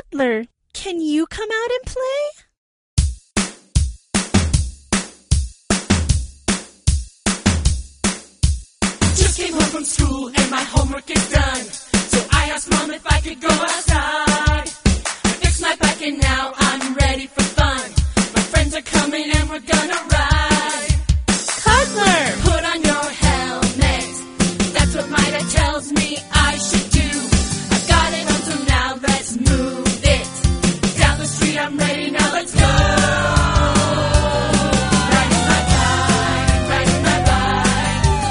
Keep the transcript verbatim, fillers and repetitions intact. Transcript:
Butler, can you come out and play? Just came home from school and my homework is done. So I asked Mom if I could go outside. I fixed my bike and now I'm ready for fun. My friends are coming and we're gonna ride.